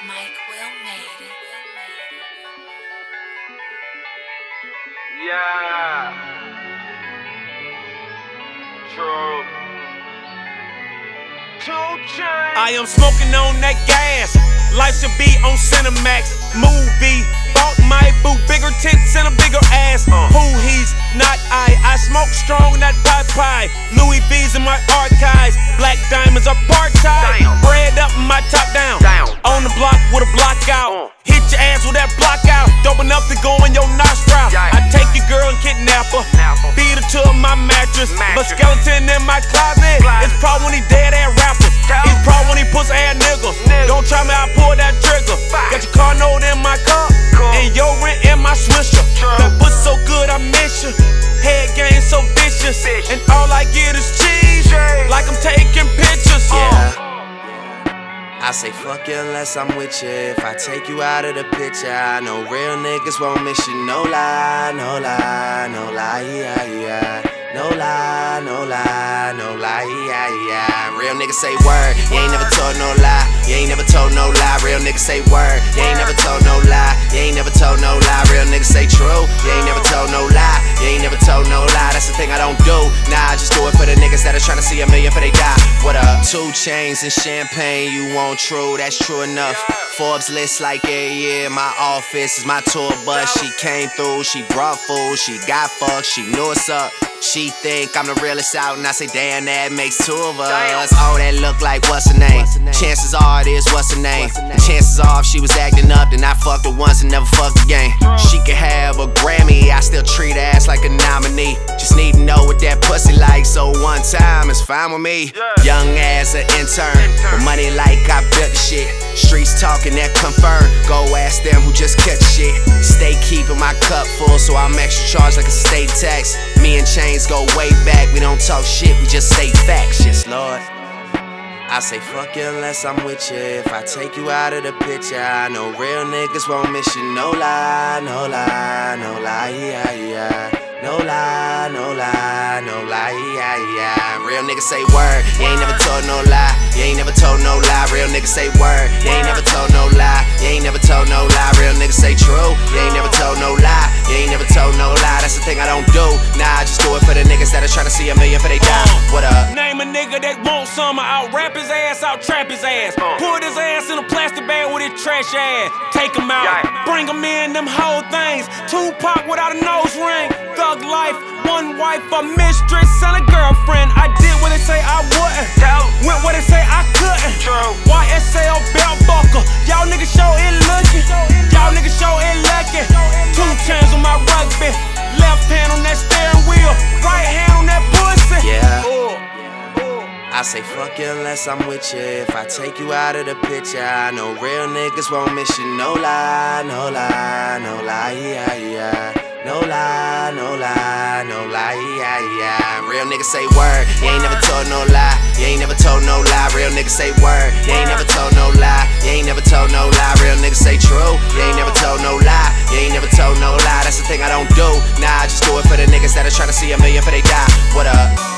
Mike Will made it. Yeah. True. 2 Chainz. I am smoking on that gas. Life should be on Cinemax. Movie. Bought my boo, bigger tits and a bigger ass. Who he's not I smoke strong, not pie. Louis V's in my archives. Black diamonds are part-time. Bread up and my top down. On the block with a block out. Hit your ass with that block out. Dope enough to go in your nostril. I take your girl and kidnap her. Beat her to my mattress. But skeleton in my closet. It's probably when he dead ass rappers. It's probably when he pussy ass niggas. Don't try me, I pull that trigger. Got your car note in my car. And your rent in my swisher. That pussy so good I miss you. Head game so vicious. And all I get is cheese. Like I'm taking pictures. I say fuck you unless I'm with you. If I take you out of the picture, I know real niggas won't miss you. No lie, no lie, no lie, yeah. No lie, no lie, no lie, yeah. Real niggas say word, you ain't never told no lie. You ain't never told no lie. Real niggas say word, you ain't never told no lie. You ain't never told no lie. Real niggas say true, you ain't never told no lie. You ain't never told no lie. That's the thing I don't do. Nah, I just do it for the niggas that are trying to see a million for they die. What up? 2 Chainz and champagne, you want true, that's true enough. Forbes list like yeah, my office is my tour bus. She came through, she brought food, she got fucked, she knew what's up. She think I'm the realest out, and I say, damn, that makes 2 of us. Oh, that look like what's her name? Chances are it is what's her name. Chances are if she was acting up, then I fucked her once and never fucked again. She could have a Grammy, I still treat her ass like a nominee. Just need to know what that pussy like, so one time is fine with me. Young ass an intern, with money like I built the shit. Streets talking that confirm, go ask them who just cut shit. Stay keeping my cup full, so I'm extra charged like a state tax. Me and Chainz go way back, we don't talk shit, we just say facts, yes Lord. I say fuck you unless I'm with you. If I take you out of the picture, I know real niggas won't miss you. No lie, no lie, no lie, yeah. No lie, no lie, no lie, yeah. Real niggas say word, you ain't never told no lie. You ain't never told no lie. Real niggas say word, you ain't never told no lie. You ain't never told no lie. Real niggas say true, you ain't never told no lie. You ain't never told no lie. That's the thing I don't do. Nah, I just do it for the niggas that are trying to see a million for they die. What up? Name a nigga that want some, out rap his ass, out trap his ass. Put his ass in a plastic bag with his trash ass. Take him out, bring him in, them whole things. Tupac without a nose ring. Thug life, one wife, a mistress, and a girlfriend. I did what they say I wouldn't. Went where they say I couldn't. YSL belt buckle. Y'all niggas show it looking. Y'all niggas show it lucky. 2 Chainz on my rugby. Left hand on that steering wheel. Right hand on that pussy. I say fuck you unless I'm with you. If I take you out of the picture, I know real niggas won't miss you. No lie, no lie, no lie, yeah. No lie, no lie, no lie, yeah. Real niggas say word, you ain't never told no lie. You ain't never told no lie. Real niggas say word, you ain't never told no lie. You ain't never told no lie. Real niggas say true, you ain't never told no lie. You ain't never told no lie. That's the thing I don't do. Nah, I just do it for the niggas that are trying to see a million for they die. What up?